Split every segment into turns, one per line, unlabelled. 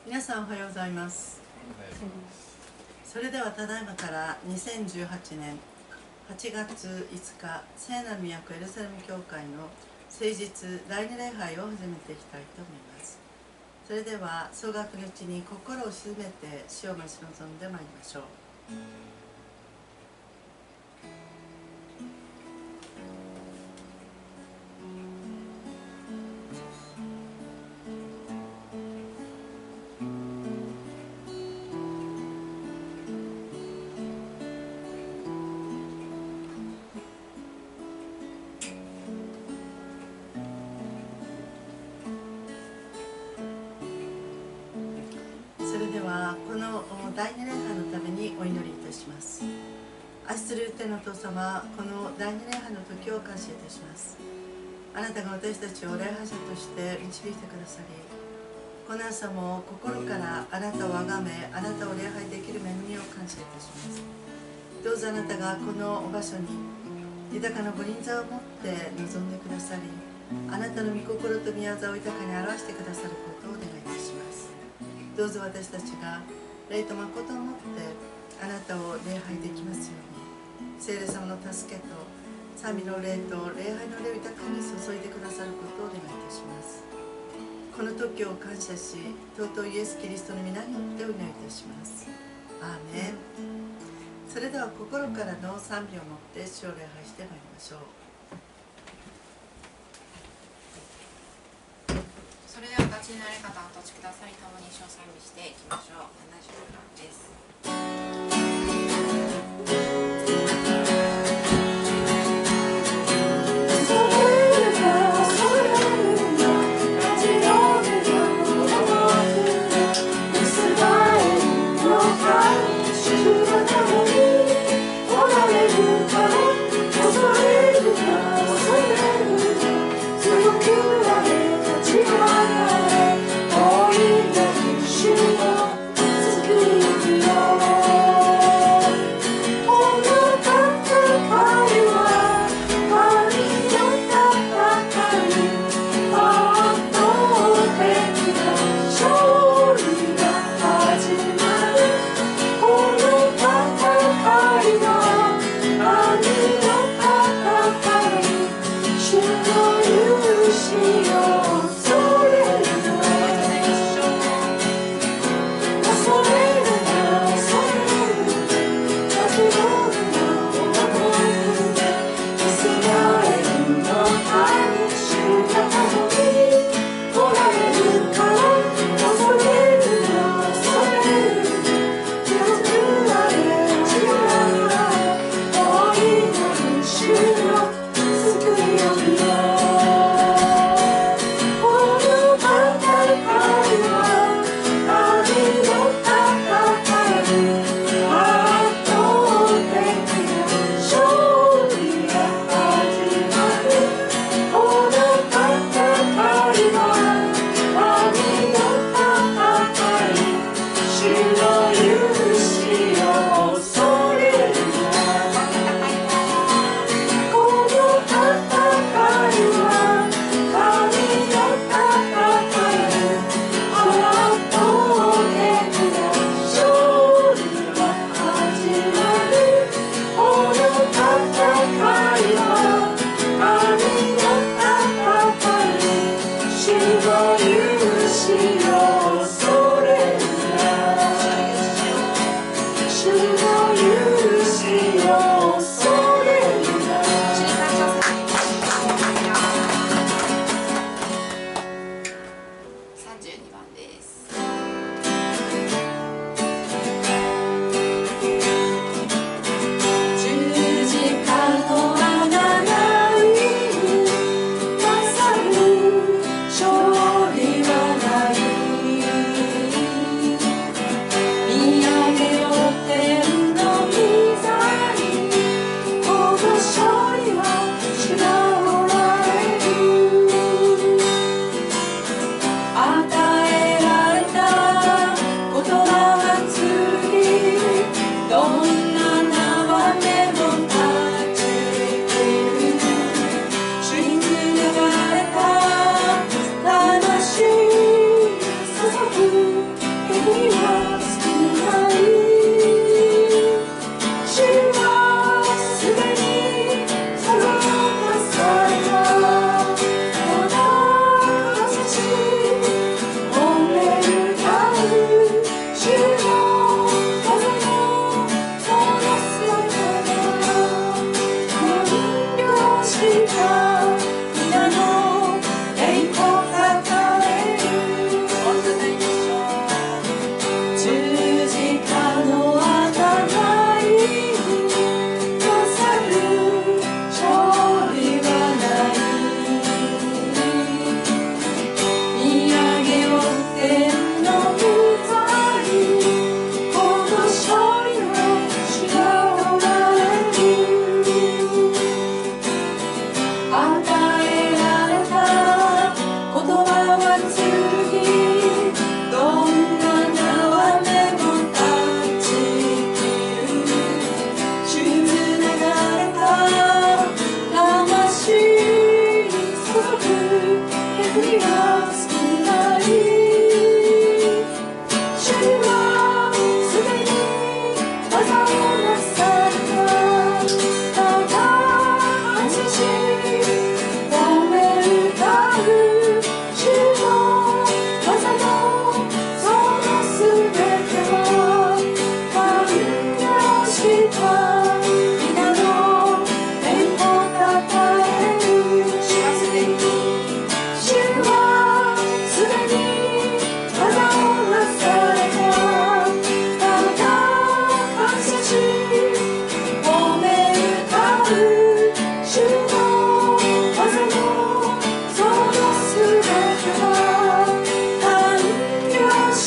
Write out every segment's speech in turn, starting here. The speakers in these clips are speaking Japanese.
皆さんおはようございます。それではただいまから2018年8月5日聖なる都エルサレム教会の聖日第二礼拝を始めていきたいと思います。それでは総額のうちに心を静めて主を待ち望んでまいりましょう。それではこの第二礼拝のためにお祈りいたします。愛する天のお父様、この第二礼拝の時を感謝いたします。あなたが私たちを礼拝者として導いてくださり、この朝も心からあなたをあがめ、あなたを礼拝できる恵みを感謝いたします。どうぞあなたがこの場所に豊かな御臨座を持って臨んでくださり、あなたの御心と御業を豊かに表してくださることをお願いいたします。どうぞ私たちが霊と誠をもってあなたを礼拝できますように、聖霊様の助けと賛美の霊と礼拝の霊を豊かに注いでくださることをお願いいたします。この時を感謝し、尊いイエス・キリストの皆によってお祈りいたします。アーメン。それでは心からの賛美をもって主を礼拝してまいりましょう。
それではお立ちになり方をお立ちくださり、共に主を賛美していきましょう。70番です。
与えられた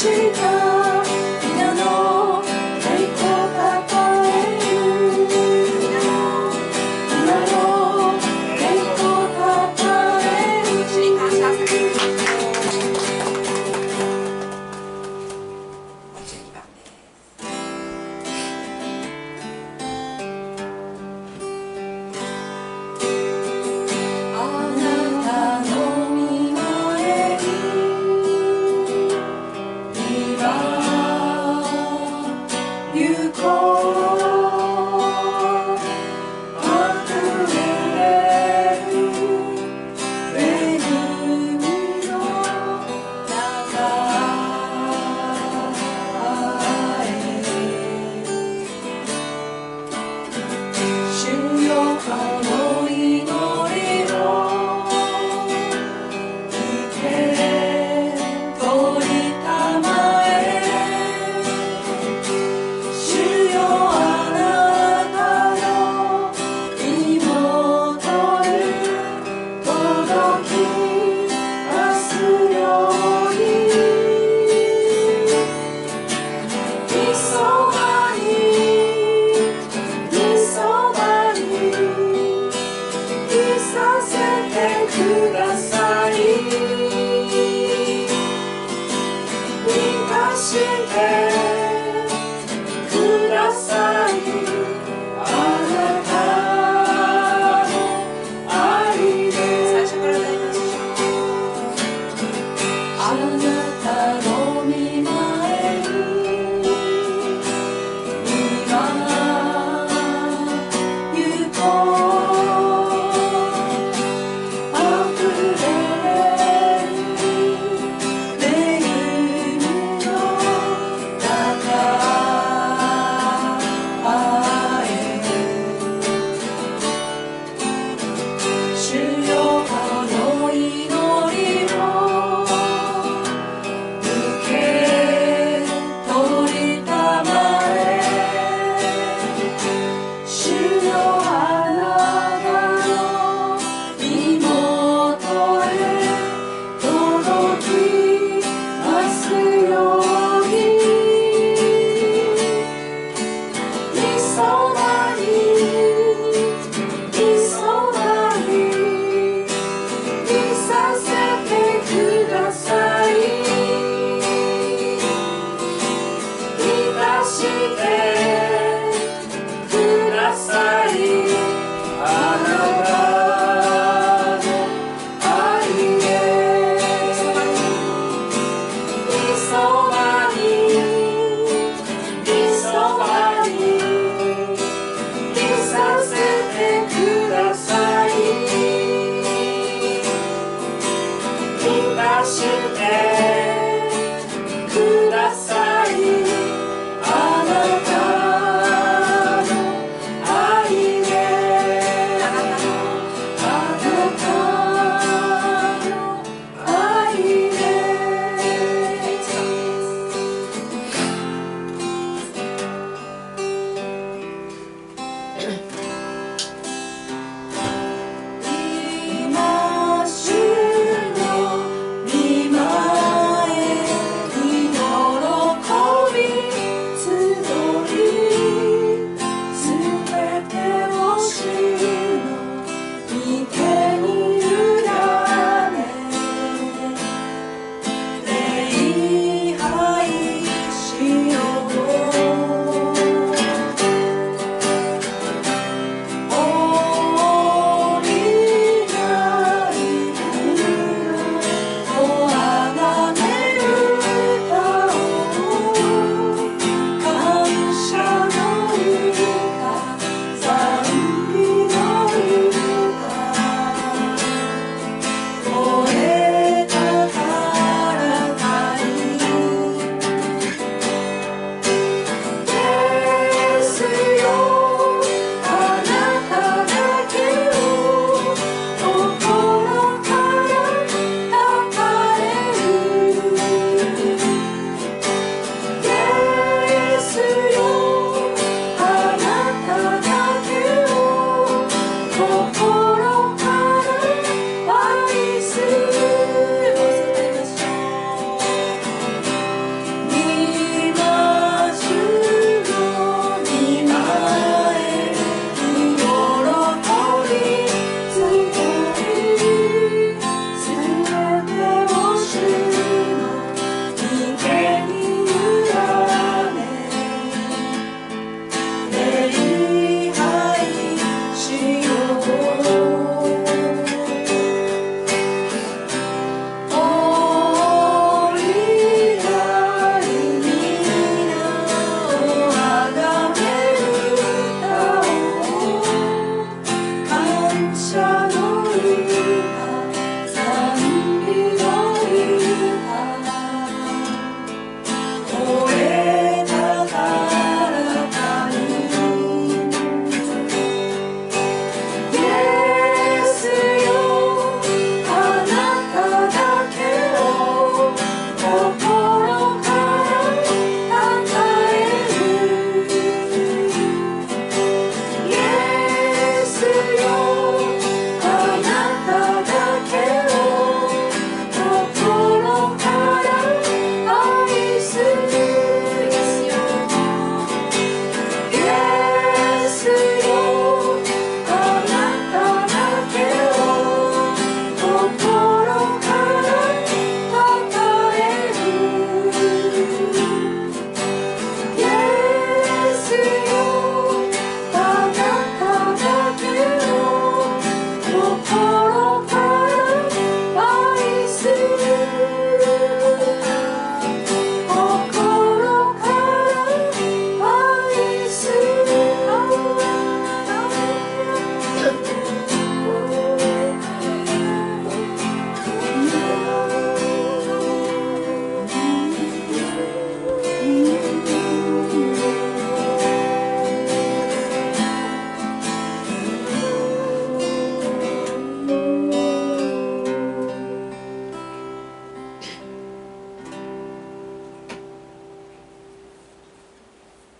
あ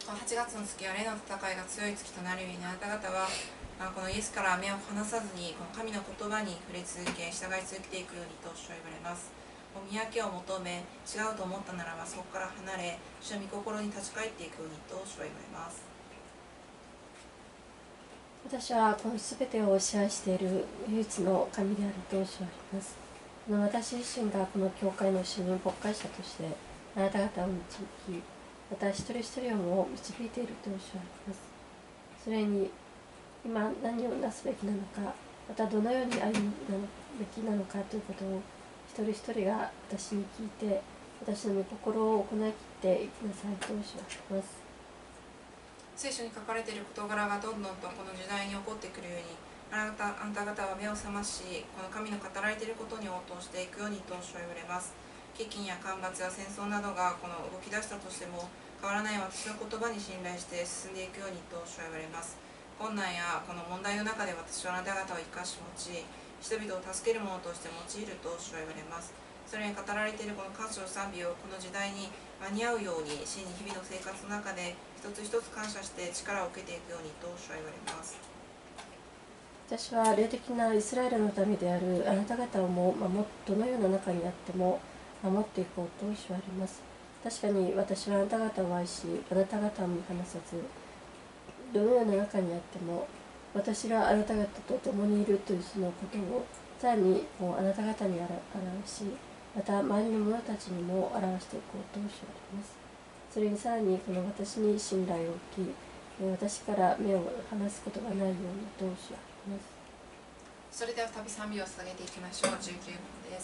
この8月の月は霊の戦いが強い月となるように、あなた方はこのイエスから目を離さずにこの神の言葉に触れ続け、従い続けていくようにと主は言われます。御分けを求め、違うと思ったならばそこから離れ、主の御心に立ち返っていくようにと主は言われます。
私はこの全てを支配している唯一の神であると主は言います。私自身がこの教会の主任牧会者としてあなた方を導き、また一人一人をも導いていると主は言います。それに今何をなすべきなのか、またどのように歩むべきなのかということを一人一人が私に聞いて、私の御心を行い切っていきなさいと主は言います。
聖書に書かれている事柄がどんどんとこの時代に起こってくるように、あなた方は目を覚まし、この神の語られていることに応答していくようにと主は言われます。飢饉や干ばつや戦争などがこの動き出したとしても、変わらない私の言葉に信頼して進んでいくようにと主は言われます。困難やこの問題の中で私はあなた方を生かし用い、人々を助ける者として用いると主は言われます。それに語られているこの感謝の賛美をこの時代に間に合うように、真に日々の生活の中で一つ一つ感謝して力を受けていくようにと主は言われます。
私は霊的なイスラエルの民であるあなた方をもどのような中にあっても守っていこうと主はあります。確かに私はあなた方を愛し、あなた方を見放さず、どのような中にあっても私があなた方と共にいるというそのことをさらにあなた方に表し、また周りの者たちにも表していこうと主はあります。それにさらにこの私に信頼を置き、私から目を離すことがないようにと主はあります。
それでは再び賛美を捧げていきましょう。19番です。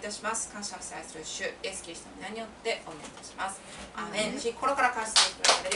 感謝をして愛する主イエスキリストの皆によってお願いいたします。アーメン。心から感謝していただけれ